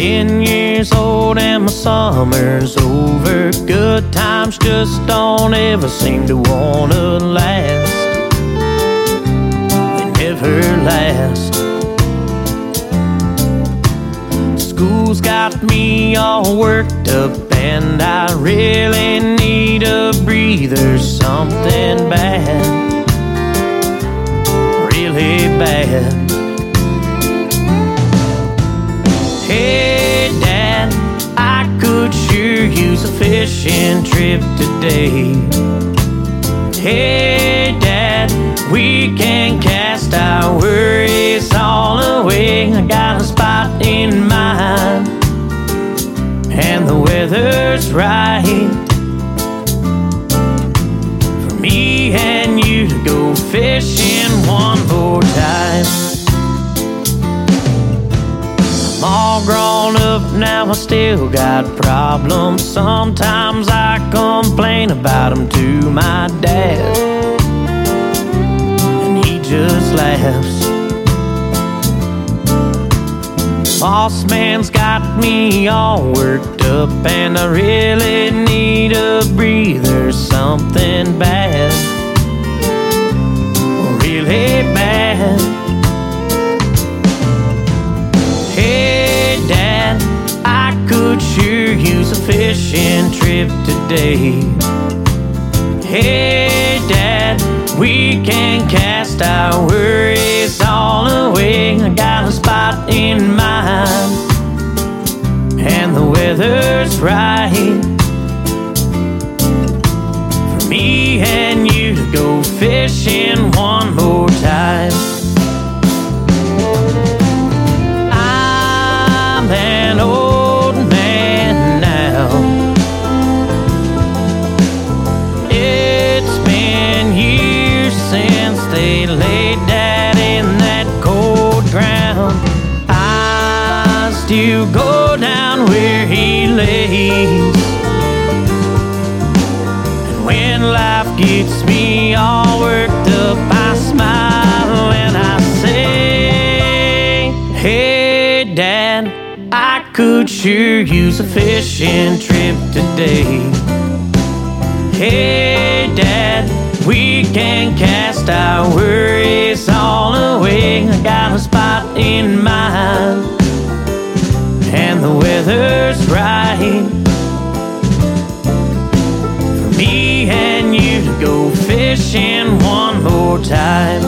10 years old and my summer's over. Good times just don't ever seem to wanna last. They never last. School's got me all worked up and I really need a breather. Something bad, really bad. Hey Dad, I could sure use a fishing trip today. Hey Dad, we can cast our worries all away. I got a spot in mind and the weather's right for me and you to go fishing one more time. I'm all grown up now, I still got problems. Sometimes I complain about them to my dad, and he just laughs. Boss man's got me all worked up and I really need a breather. Something bad, really bad. Hey Dad, I could sure use a fishing trip today. Hey Dad, we can cast our worries all away. I got a spot in mind and the weather's right for me and you to go fishing one more time. I'm an old man now. It's been years since they laid Dad in that cold ground. I still go down where he lays, and when life gets me all worked up, I smile and I say, hey Dad, I could sure use a fishing trip today. Hey Dad, we can cast our worries all away. I got a spot in mind and the weather's right for me and you to go fishing one more time.